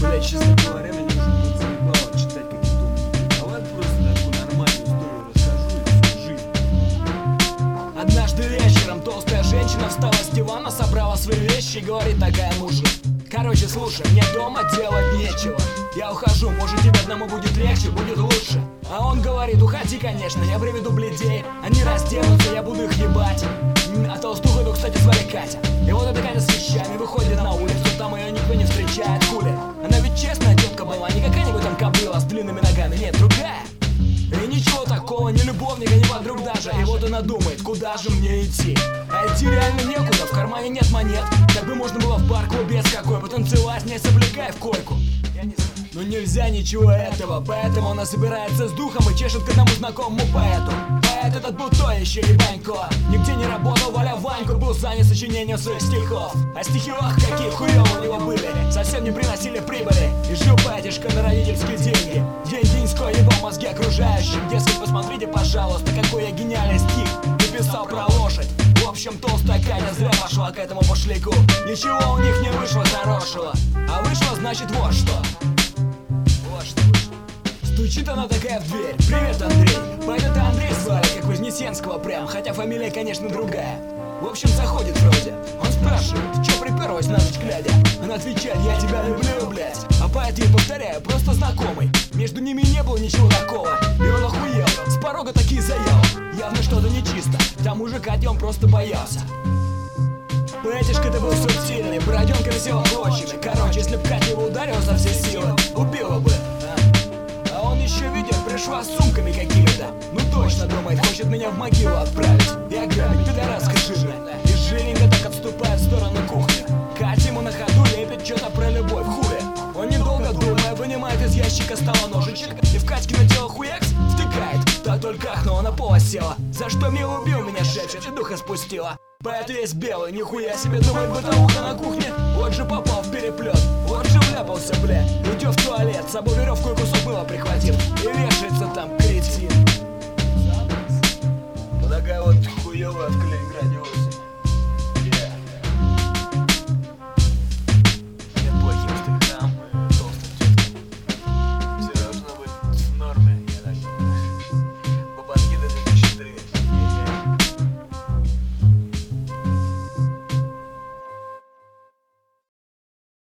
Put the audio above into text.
Бля, честно говоря, меня уже заебало читать какие-то умники. Давай просто такую нормальную историю расскажу и всю жизнь. Однажды вечером толстая женщина встала с дивана, собрала свои вещи и говорит такая мужу: короче, слушай, мне дома делать нечего. Я ухожу, может тебе одному будет легче, будет лучше. А он говорит: уходи, конечно, я приведу блядей. Они разденутся, я буду их ебать. А толстуху эту, кстати, звали Катя. И вот эта Катя с вещами выходит на улицу, там ее никто не встречает, хули. Она ведь честная девка была, не какая-нибудь там кобыла с длинными ногами, нет, другая. И ничего такого, ни любовника, ни подруг даже. И вот она думает, куда же мне идти? А идти реально некуда, в кармане нет монет. Так бы можно было в бар без какой потанцевать, не соблюкая в койку. Я не знаю. Но нельзя ничего этого, поэтому она собирается с духом и чешет к одному знакомому поэту. Поэт этот был то еще ебанько, нигде не работал, Валя Ванько был занят сочинением своих стихов. А стихи, ох, какие хуёвые у него были, совсем не приносили прибыли. И жил батюшка на родительские деньги, день-деньской ебал мозги окружающим. Дескать, посмотрите, пожалуйста, какой я гениальный стих написал про лошадь. В общем, толстая Катя зря пошла к этому пошляку. Ничего у них не вышло хорошего, а вышло, значит, вот что. Вот что вышло. Стучит она такая в дверь: привет, Андрей. Поэта Андрей звали, как Вознесенского прям, хотя фамилия, конечно, другая. В общем, заходит вроде. Он спрашивает: чё приперлась на ночь глядя? Она отвечает: я тебя люблю, блядь. А поэт ей, повторяю, просто знакомый. Между ними не было ничего такого. И он охуел, с порога такие заявы. Явно что-то нечисто, к тому же Катя он просто боялся. Поэтишка-то был субтильный, бороденка висела клочьями. Короче, если б Катя его ударила за все силы, убила бы. А он еще видит, пришла с сумками какими-то. Ну точно, думает, хочет меня в могилу отправить и ограбить, пидораска жирная. И жирненько так отступает в сторону кухни. Катя ему на ходу лепит что-то про любовь, хули. Он недолго думая вынимает из ящика стола ножичек и в Катькино тело хуякс втыкает. Та только ахнула, на пол села. За что мило убил меня, шепчет, и духа спустила. Поэт весь белый, нихуя себе, думает, бытовуха на кухне. Вот же попал в переплет, вот же вляпался, бля. Идет в туалет, с собой веревку и кусок мыла прихватил и вешается там, кретин. Вот такая вот хуёвая в Калининграде.